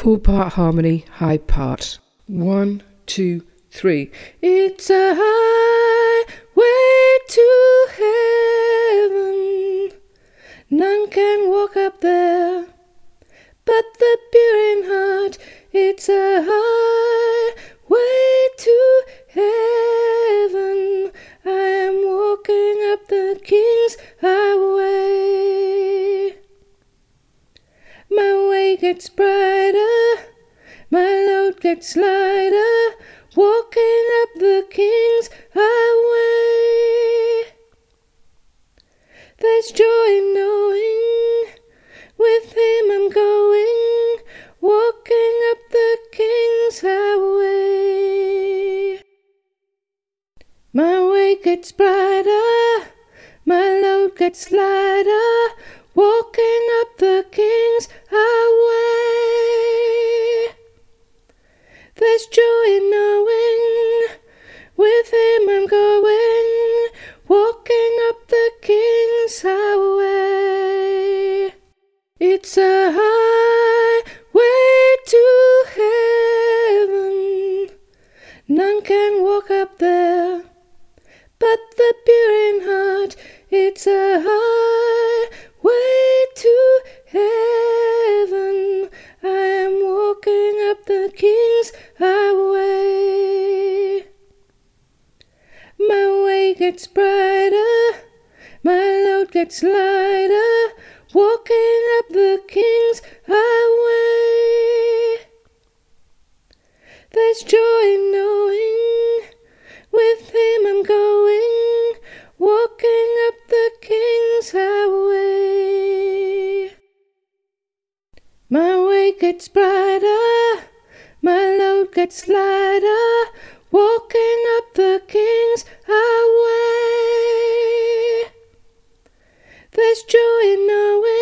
4-part harmony, high part. 1, 2, 3. It's a highway to heaven. None can walk up there but the pure in heart. It's a highway to heaven. I am walking up the King's highway. My way gets brighter, my load gets lighter, walking up the King's highway. There's joy in knowing with Him I'm going, walking up the King's highway. My way gets brighter, my load gets lighter, walking up the King's highway. There's joy in knowing with Him I'm going, walking up the King's highway. It's a highway to heaven. None can walk up there but the pure in heart. It's a highway to heaven. I am walking up the King's highway. My way gets brighter, my load gets lighter, walking up the King's highway. There's joy in knowing with Him I'm going, walking up the King's highway. My way gets brighter, my load gets lighter, walking up the King's highway. There's joy in knowing